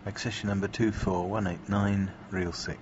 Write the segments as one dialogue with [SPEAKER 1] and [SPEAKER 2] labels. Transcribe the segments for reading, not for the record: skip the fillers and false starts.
[SPEAKER 1] Accession number 24189, reel 6.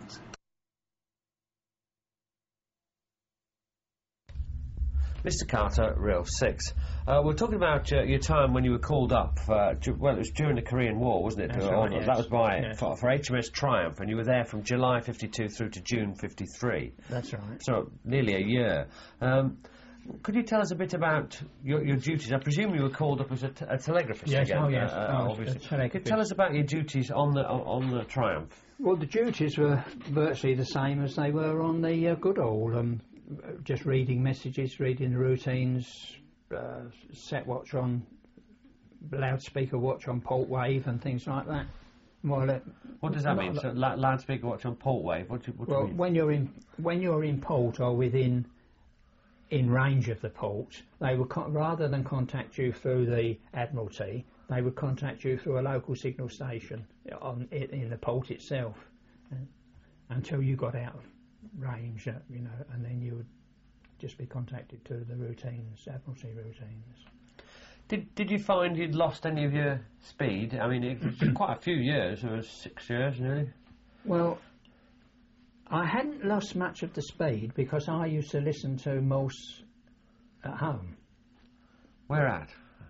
[SPEAKER 2] Mr. Carter, reel 6. We're talking about your time when you were called up. Well, it was during the Korean War, wasn't it?
[SPEAKER 3] That's right, yes.
[SPEAKER 2] That was
[SPEAKER 3] Yes.
[SPEAKER 2] for HMS Triumph, and you were there from July 52 through to June 53.
[SPEAKER 3] That's right.
[SPEAKER 2] So nearly a year. Could you tell us a bit about your duties? I presume you were called up as a telegraphist
[SPEAKER 3] Yes,
[SPEAKER 2] again.
[SPEAKER 3] yes.
[SPEAKER 2] Obviously. Could you tell us about your duties on the Triumph?
[SPEAKER 3] Well, the duties were virtually the same as they were on the Goodall. Just reading messages, reading the routines, set watch on, loudspeaker watch on port wave and things like that. Well,
[SPEAKER 2] what does that mean? So loudspeaker watch on port wave. What do you mean?
[SPEAKER 3] when you're in port or within in range of the port, they would rather than contact you through the Admiralty, they would contact you through a local signal station in the port itself until you got out of range, and then you would just be contacted to the routines, Admiralty routines.
[SPEAKER 2] Did you find you'd lost any of your speed? I mean, it's been quite a few years. It was 6 years, nearly.
[SPEAKER 3] Well, I hadn't lost much of the speed because I used to listen to Morse at home.
[SPEAKER 2] Where at?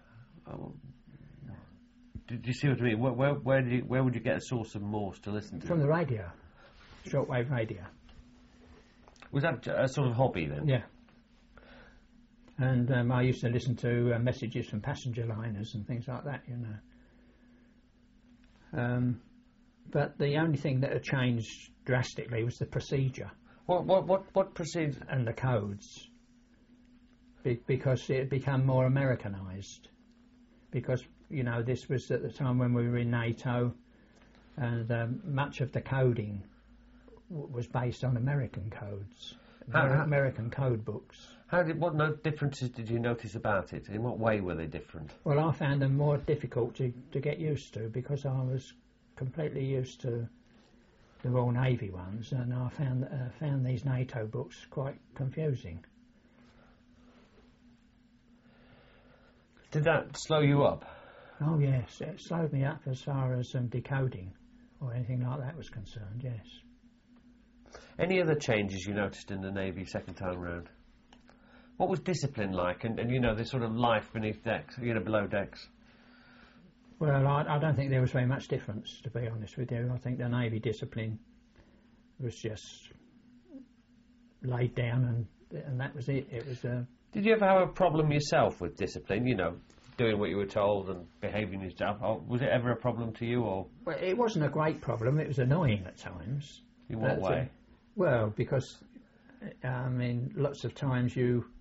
[SPEAKER 2] Did you see what I mean? Where would you get a source of Morse to listen to?
[SPEAKER 3] From the radio, shortwave radio.
[SPEAKER 2] Was that a sort of hobby then?
[SPEAKER 3] Yeah. And I used to listen to messages from passenger liners and things like that, But the only thing that had changed drastically was the procedure.
[SPEAKER 2] What procedure?
[SPEAKER 3] And the codes. Because it had become more Americanised. Because, this was at the time when we were in NATO, and much of the coding was based on American codes, American code books.
[SPEAKER 2] What differences did you notice about it? In what way were they different?
[SPEAKER 3] Well, I found them more difficult to get used to because I was completely used to the Royal Navy ones, and I found these NATO books quite confusing.
[SPEAKER 2] Did that slow you up?
[SPEAKER 3] Oh yes, it slowed me up as far as decoding or anything like that was concerned, yes.
[SPEAKER 2] Any other changes you noticed in the Navy second time round? What was discipline like, and this sort of life beneath decks, below decks?
[SPEAKER 3] Well, I don't think there was very much difference, to be honest with you. I think the Navy discipline was just laid down, and that was it. It was.
[SPEAKER 2] Did you ever have a problem yourself with discipline? Doing what you were told and behaving yourself. Or was it ever a problem to you, or?
[SPEAKER 3] Well, it wasn't a great problem. It was annoying at times.
[SPEAKER 2] In what way?
[SPEAKER 3] Well, because lots of times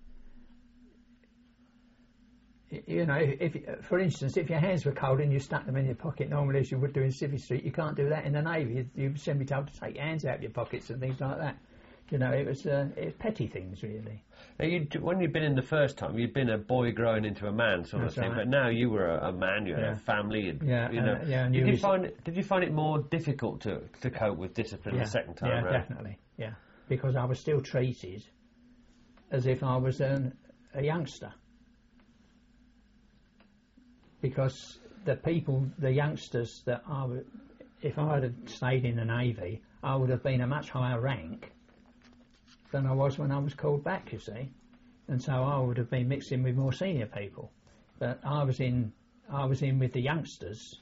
[SPEAKER 3] if, for instance, if your hands were cold and you stuck them in your pocket normally as you would do in Civvy Street, you can't do that in the Navy. You'd soon be told to take your hands out of your pockets and things like that. It was petty things, really.
[SPEAKER 2] Now when you'd been in the first time, you'd been a boy growing into a man sort
[SPEAKER 3] That's
[SPEAKER 2] of thing,
[SPEAKER 3] right.
[SPEAKER 2] but now you were a man, you had a family.
[SPEAKER 3] And did
[SPEAKER 2] you find it more difficult to cope with discipline the second time around?
[SPEAKER 3] Yeah, definitely, yeah. Because I was still treated as if I was a youngster. Because the youngsters if I had stayed in the Navy, I would have been a much higher rank than I was when I was called back, you see. And so I would have been mixing with more senior people. But I was in with the youngsters,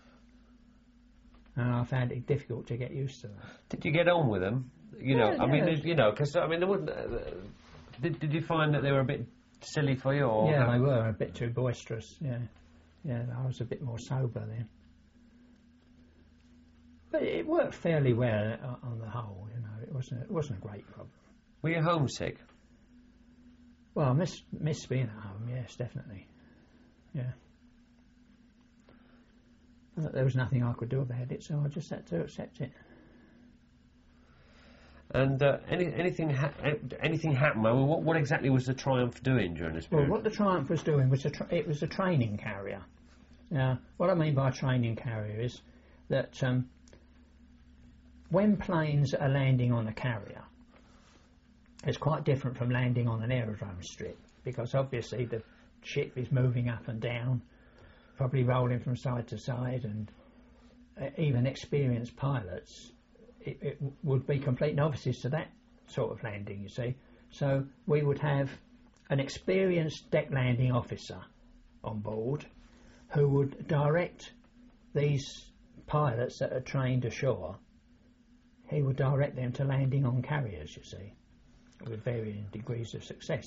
[SPEAKER 3] and I found it difficult to get used to that.
[SPEAKER 2] Did you get on with them? Because there wouldn't. Did you find that they were a bit silly for you, or?
[SPEAKER 3] Yeah, they were a bit too boisterous. Yeah, I was a bit more sober then. But it worked fairly well on the whole. It wasn't a great problem.
[SPEAKER 2] Were you homesick?
[SPEAKER 3] Well, I miss being at home. Yes, definitely. Yeah. But there was nothing I could do about it, so I just had to accept it.
[SPEAKER 2] And anything happened? I mean, what exactly was the Triumph doing during this period?
[SPEAKER 3] Well, what the Triumph was doing was it was a training carrier. Now, what I mean by a training carrier is that when planes are landing on a carrier, it's quite different from landing on an aerodrome strip, because obviously the ship is moving up and down, probably rolling from side to side, and even experienced pilots, it would be complete novices to that sort of landing, you see. So we would have an experienced deck landing officer on board who would direct these pilots that are trained ashore. He would direct them to landing on carriers, you see, with varying degrees of success.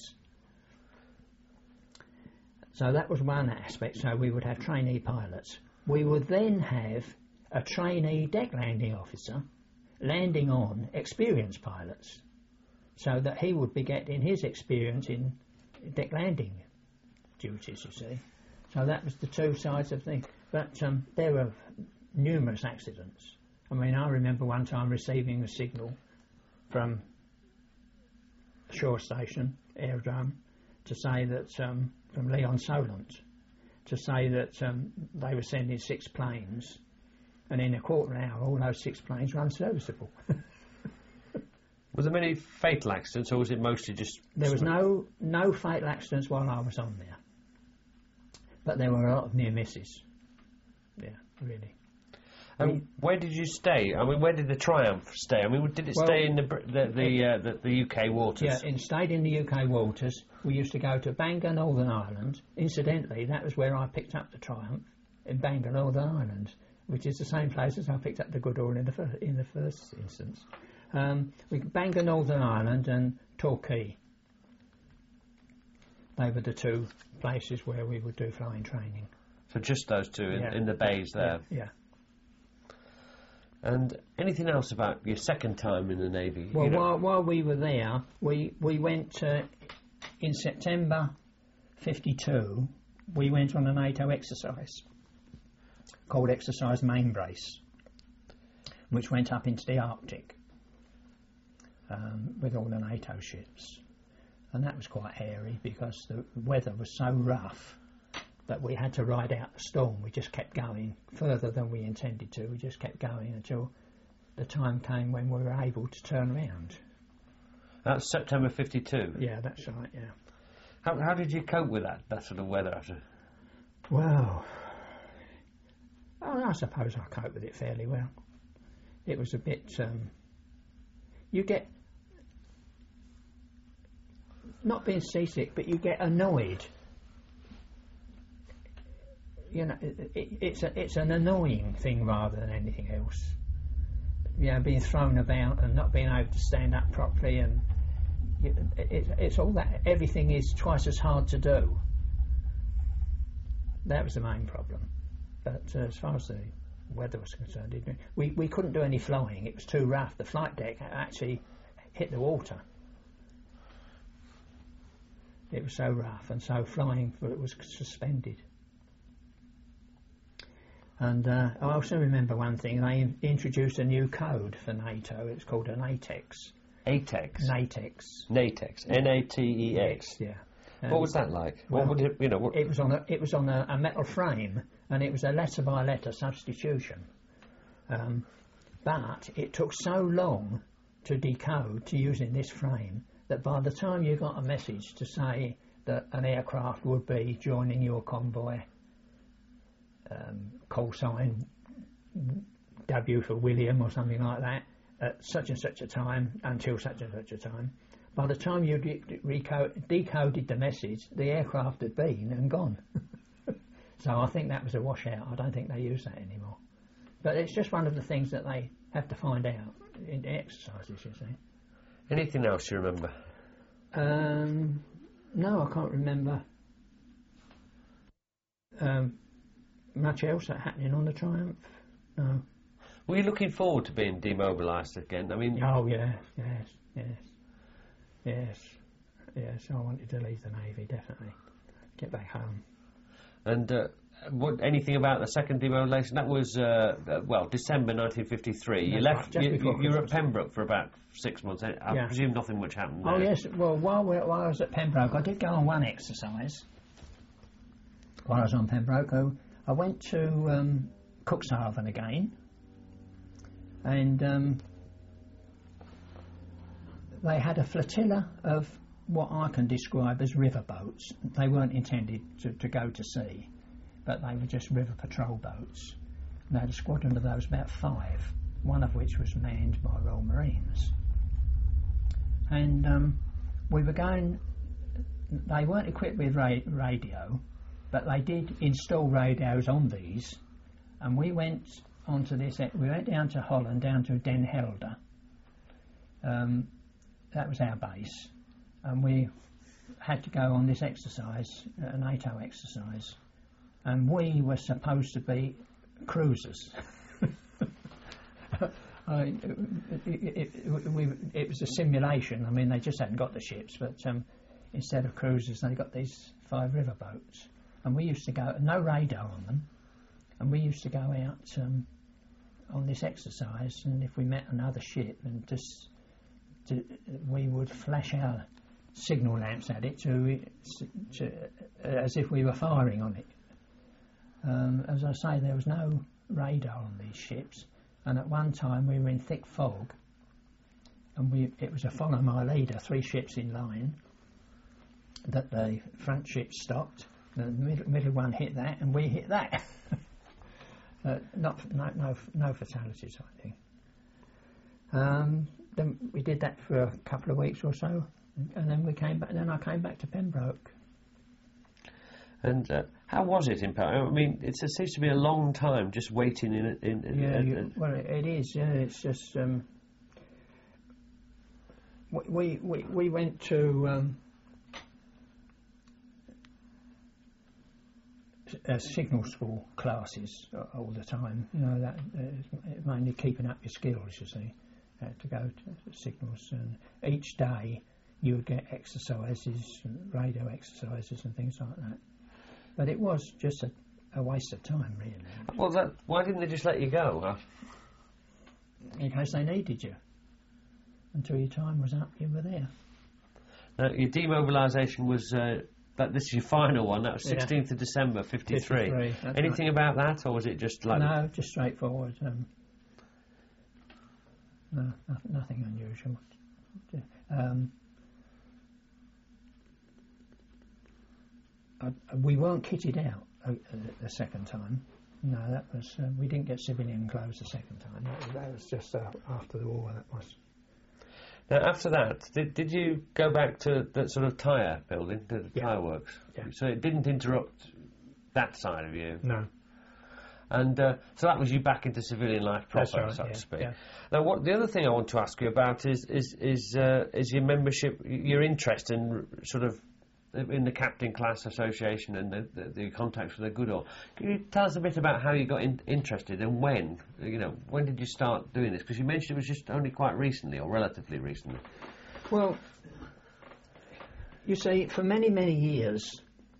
[SPEAKER 3] So that was one aspect. So we would have trainee pilots. We would then have a trainee deck landing officer landing on experienced pilots, so that he would be getting his experience in deck landing duties, you see. So that was the two sides of things. But there were numerous accidents. I mean, I remember one time receiving a signal from a shore station, aerodrome, to say that, from Leon Solent, to say that they were sending 6 planes, and in a quarter of an hour all those 6 planes were unserviceable.
[SPEAKER 2] Was there many fatal accidents, or was it mostly just...
[SPEAKER 3] There was no fatal accidents while I was on there, but there were a lot of near misses. Yeah, really.
[SPEAKER 2] And where did you stay? I mean, where did the Triumph stay? I mean, did it stay in the UK waters?
[SPEAKER 3] Yeah, it stayed in the UK waters. We used to go to Bangor, Northern Ireland. Incidentally, that was where I picked up the Triumph, in Bangor, Northern Ireland, which is the same place as I picked up the Goodall in the first instance. Bangor, Northern Ireland, and Torquay. They were the two places where we would do flying training.
[SPEAKER 2] So just those two in the bays there?
[SPEAKER 3] Yeah.
[SPEAKER 2] And anything else about your second time in the Navy?
[SPEAKER 3] Well, while we were there, we went in September 52. We went on a NATO exercise called Exercise Mainbrace, which went up into the Arctic with all the NATO ships, and that was quite hairy because the weather was so rough that we had to ride out the storm. We just kept going further than we intended to. We just kept going until the time came when we were able to turn around.
[SPEAKER 2] That's September 52?
[SPEAKER 3] Yeah, that's right, yeah.
[SPEAKER 2] How did you cope with that sort of weather?
[SPEAKER 3] Well, I suppose I coped with it fairly well. It was a bit... you get... Not being seasick, but you get annoyed. You know, it's an annoying thing rather than anything else. You know, being thrown about and not being able to stand up properly, and it's all that. Everything is twice as hard to do. That was the main problem. But as far as the weather was concerned, we couldn't do any flying. It was too rough. The flight deck actually hit the water. It was so rough, and so flying was suspended. And I also remember one thing, they introduced a new code for NATO. It's called an ATEX.
[SPEAKER 2] ATEX?
[SPEAKER 3] NATEX.
[SPEAKER 2] NATEX. NATEX.
[SPEAKER 3] Yeah.
[SPEAKER 2] What was that like?
[SPEAKER 3] Well,
[SPEAKER 2] what would it,
[SPEAKER 3] It was on a metal frame, and it was a letter-by-letter substitution. But it took so long to decode to using this frame that by the time you got a message to say that an aircraft would be joining your convoy, call sign W for William or something like that, at such and such a time until such and such a time, by the time you decoded the message, the aircraft had been and gone. So I think that was a washout. I don't think they use that anymore. But it's just one of the things that they have to find out in exercises, you see.
[SPEAKER 2] Anything else you remember?
[SPEAKER 3] No, I can't remember much else that happening on the Triumph. No.
[SPEAKER 2] Were you looking forward to being demobilised again? I mean...
[SPEAKER 3] Oh, yeah, yes. I wanted to leave the Navy, definitely. Get back home.
[SPEAKER 2] And anything about the second demobilisation? That was, December 1953. You left. You were at Pembroke for about 6 months. I presume nothing much happened there.
[SPEAKER 3] Oh, yes. Well, while I was at Pembroke, I did go on one exercise. While I was on Pembroke, I went to Cuxhaven again, and they had a flotilla of what I can describe as river boats. They weren't intended to go to sea, but they were just river patrol boats. They had a squadron of those, about 5, one of which was manned by Royal Marines. And we were going. They weren't equipped with radio, but they did install radios on these, and we went onto this. We went down to Holland, down to Den Helder. That was our base, and we had to go on this exercise, a NATO exercise, and we were supposed to be cruisers. It was a simulation. I mean, they just hadn't got the ships, but instead of cruisers, they got these 5 river boats, and we used to go, no radar on them, and we used to go out on this exercise, and if we met another ship, and we would flash our signal lamps at it as if we were firing on it. As I say, there was no radar on these ships, and at one time we were in thick fog, and it was a follow my leader, 3 ships in line, that the front ship stopped, the middle one hit that, and we hit that. No fatalities, I think. Then we did that for a couple of weeks or so, and then we came back. Then I came back to Pembroke.
[SPEAKER 2] And how was it in Pembroke? I mean, it seems to be a long time just waiting
[SPEAKER 3] well, it is. Yeah, it's just we went to signal school classes all the time. You know, that mainly keeping up your skills. You see, to go to signals, and each day you would get exercises, radio exercises, and things like that. But it was just a waste of time, really.
[SPEAKER 2] Well, why didn't they just let you go?
[SPEAKER 3] In case they needed you. Until your time was up, you were there.
[SPEAKER 2] Now, your demobilisation was, this is your final one, that was 16th of December, 53. Anything about that, or was it just like...
[SPEAKER 3] No, just straightforward. No, nothing unusual. We weren't kitted out the second time. No, that was we didn't get civilian clothes the second time. That was just after the war. That was.
[SPEAKER 2] Now, after that, did you go back to that sort of tyre building, the tyre works?
[SPEAKER 3] Yeah.
[SPEAKER 2] So it didn't interrupt that side of you.
[SPEAKER 3] No.
[SPEAKER 2] And so that was you back into civilian life proper,
[SPEAKER 3] right,
[SPEAKER 2] so to speak.
[SPEAKER 3] Yeah.
[SPEAKER 2] Now, the other thing I want to ask you about is your membership, your interest in sort of in the Captain Class Association and the contacts with the Goodall. Can you tell us a bit about how you got interested and when? You know, when did you start doing this? Because you mentioned it was just only quite recently, or relatively recently.
[SPEAKER 3] Well, you see, for many, many years,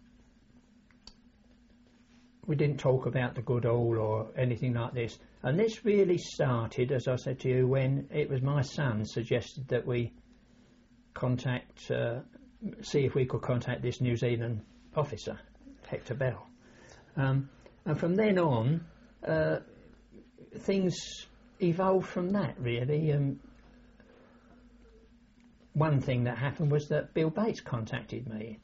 [SPEAKER 3] we didn't talk about the Goodall or anything like this. And this really started, as I said to you, when it was my son suggested that we see if we could contact this New Zealand officer, Hector Bell. And from then on, things evolved from that, really. One thing that happened was that Bill Bates contacted me.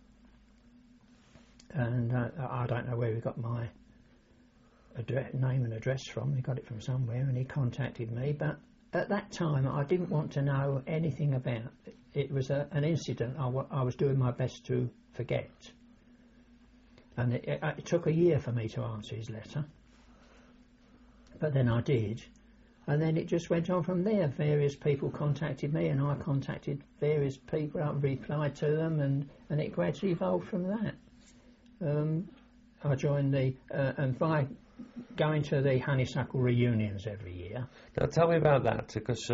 [SPEAKER 3] And I don't know where he got my name and address from. He got it from somewhere, and he contacted me. But at that time, I didn't want to know anything about it. It was an incident I was doing my best to forget. And it took a year for me to answer his letter. But then I did. And then it just went on from there. Various people contacted me, and I contacted various people. I replied to them, and it gradually evolved from that. I joined and by going to the honeysuckle reunions every year.
[SPEAKER 2] Now tell me about that, because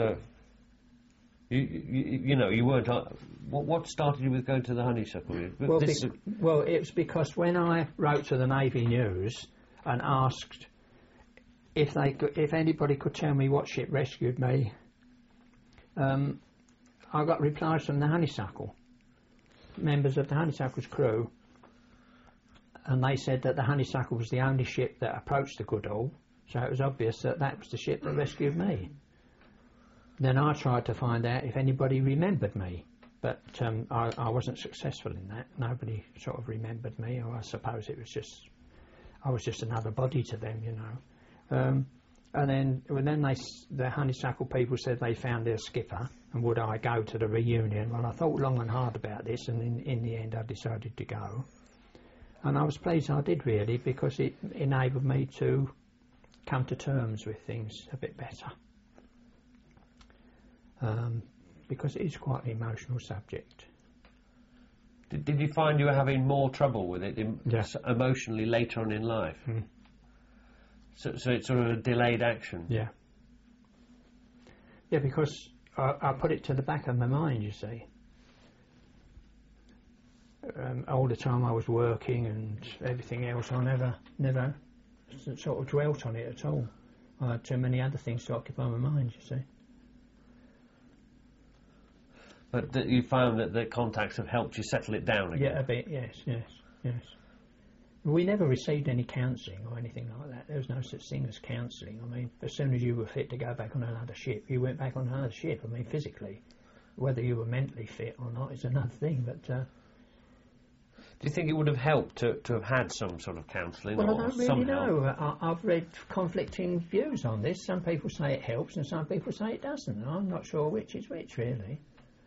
[SPEAKER 2] you know, you weren't. What started you with going to the honeysuckle?
[SPEAKER 3] Well, it was because when I wrote to the Navy News and asked if anybody could tell me what ship rescued me, I got replies from the honeysuckle, members of the honeysuckle's crew. And they said that the honeysuckle was the only ship that approached the Goodall, so it was obvious that that was the ship that rescued me. Then I tried to find out if anybody remembered me, but I wasn't successful in that. Nobody sort of remembered me, or I suppose I was just another body to them, you know. And then the honeysuckle people said they found their skipper, and would I go to the reunion? Well, I thought long and hard about this, and in the end I decided to go. And I was pleased I did, really, because it enabled me to come to terms with things a bit better. Because it is quite an emotional subject.
[SPEAKER 2] Did you find you were having more trouble with it emotionally later on in life?
[SPEAKER 3] Mm.
[SPEAKER 2] So it's sort of a delayed action?
[SPEAKER 3] Yeah. Yeah, because I put it to the back of my mind, you see. All the time I was working and everything else, I never sort of dwelt on it at all. I had too many other things to occupy my mind, you see.
[SPEAKER 2] But you found that the contacts have helped you settle it down again?
[SPEAKER 3] Yeah, a bit, yes. We never received any counselling or anything like that. There was no such thing as counselling. I mean, as soon as you were fit to go back on another ship, you went back on another ship. I mean, physically. Whether you were mentally fit or not is another thing, but... do
[SPEAKER 2] you think it would have helped to have had some sort of counselling?
[SPEAKER 3] Well,
[SPEAKER 2] or
[SPEAKER 3] I don't really know. I've read conflicting views on this. Some people say it helps and some people say it doesn't. I'm not sure which is which, really.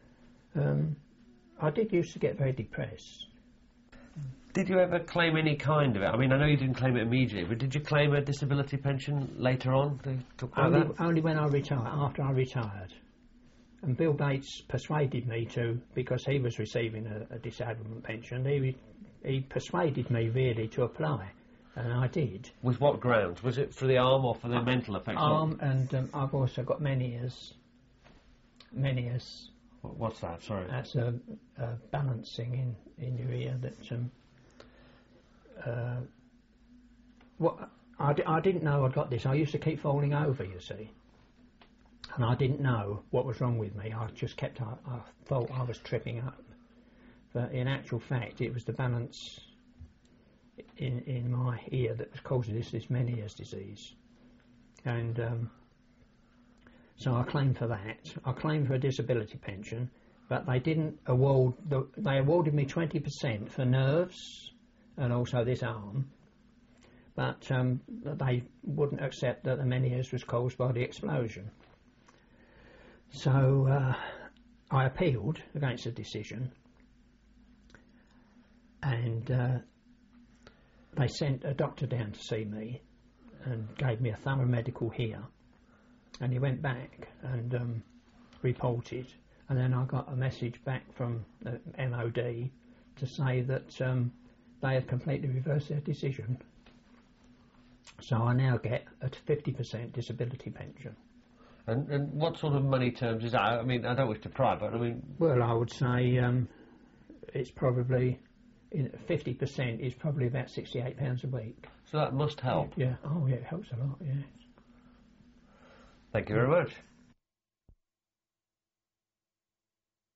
[SPEAKER 3] I did used to get very depressed.
[SPEAKER 2] Did you ever claim any kind of it? I mean, I know you didn't claim it immediately, but did you claim a disability pension later on?
[SPEAKER 3] Only when I retired, after I retired. And Bill Bates persuaded me to, because he was receiving a disablement pension, he persuaded me really to apply, and I did.
[SPEAKER 2] With what grounds? Was it for the arm or for the mental effects?
[SPEAKER 3] Arm, and I've also got Meniere's.
[SPEAKER 2] What's that? Sorry.
[SPEAKER 3] That's a balancing in your ear that... I didn't know I'd got this. I used to keep falling over, you see. And I didn't know what was wrong with me. I just I thought I was tripping up. But in actual fact, it was the balance in my ear that was causing this Meniere's disease. And so I claimed for that. I claimed for a disability pension, but they didn't award... They awarded me 20% for nerves and also this arm, but they wouldn't accept that the Meniere's was caused by the explosion. So I appealed against the decision, and they sent a doctor down to see me and gave me a thorough medical here, and he went back and reported, and then I got a message back from the MOD to say that they had completely reversed their decision. So I now get a 50% disability pension.
[SPEAKER 2] And what sort of money terms is that? I mean, I don't wish to pry, but I mean...
[SPEAKER 3] Well, I would say it's probably... 50% is probably about £68 a week.
[SPEAKER 2] So that must help.
[SPEAKER 3] Yeah. Oh, yeah, it helps a lot, yes.
[SPEAKER 2] Thank you very much.